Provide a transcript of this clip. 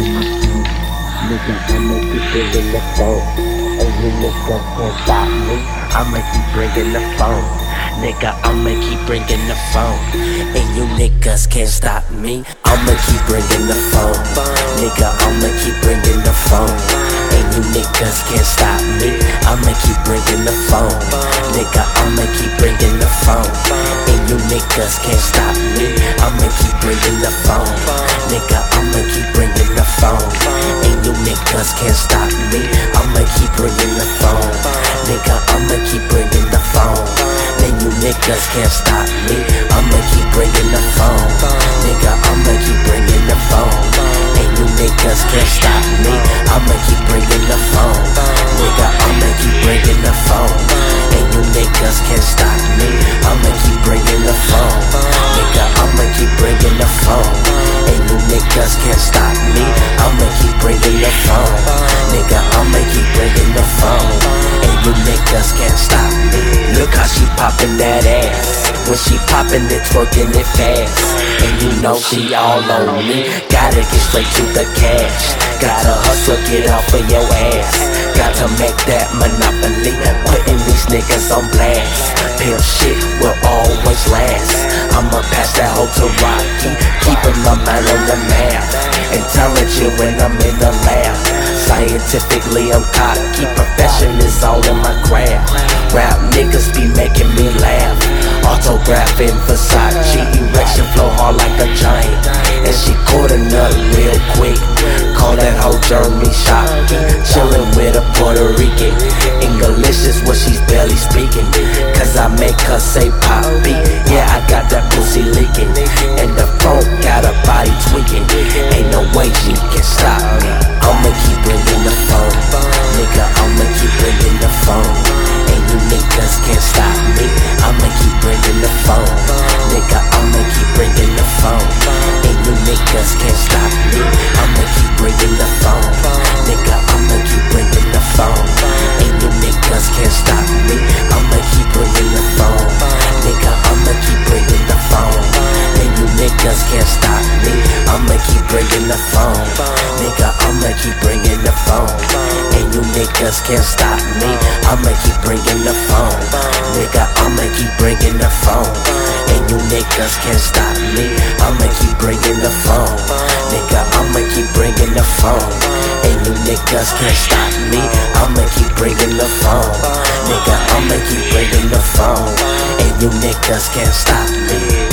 Nigga, I'ma keep bringing the phone, and you niggas can't stop me. I'ma keep bringing the phone. Nigga, I'ma keep bringing the phone, and you niggas can't stop me. I'ma keep bringing the phone. Nigga, I'ma keep bringing the phone, and you niggas can't stop me. I'ma keep bringing the phone. Nigga, I'ma keep bringing the phone, and you niggas can't stop me. I'ma keep bringing the phone. Nigga, I'ma keep bringing the phone, and you niggas can't stop me. I'ma keep bringing the phone. Nigga, I'ma keep bringing the phone, and you niggas can't stop me. I'ma keep bringing the phone. Nigga, I'ma keep bringing the phone, and you niggas can't stop me. I'ma keep bringing the phone. Nigga, I'ma keep bringing the phone, and you niggas can't stop me. I'ma keep bringing the phone. Nigga, I'ma keep bringing the phone, and you niggas can't stop me. I'ma keep bringing the phone. Nigga, I'ma keep bringing the phone, and you niggas can't stop me. Look how she poppin' that ass. When she poppin' it, twerking it fast, and you know she all on me. Gotta get straight to the cash. Gotta hustle, get off of your ass. Got to make that monopoly, putting these niggas on blast. Pimp shit will always last. I'ma pass that hoe to Rocky, keeping my mind on the map. Intelligent when I'm in the lab. Scientifically I'm cocky, profession is all in my craft. Rap niggas be making me laugh. Autographing Versace, erection flow hard like a giant, and she caught a nut real quick. Call that hoe Jeremy Shockey. Chillin' with a Puerto Rican. English is what she's barely speaking, cause I make her say poppy. Yeah, I got that pussy leaking, and the phone got her body tweaking. Ain't no way she can stop me. I'ma keep bringing the phone. Nigga, I'ma keep bringing the phone, and you niggas can't stop me. I'ma keep bringing the phone. Nigga, I'ma keep bringing the phone, and you niggas can't stop me. I'ma keep bringing the phone. Nigga, I'ma keep bringing the phone, and you niggas can't stop me. I'ma keep bringing the phone. Nigga, I'ma keep bringing the phone, and you niggas can't stop me. I'ma keep bringing the phone. Nigga, I'ma keep bringing the phone, and you niggas can't stop me. I'ma keep bringing the phone. Nigga, I'ma keep bringing the phone, and you niggas can't stop me. I'ma keep bringing the phone. Nigga, I'ma keep bringing the phone, and you niggas can't stop me. I'ma keep bringing the phone. Nigga, I'ma keep bringing the phone, and you niggas can't stop me.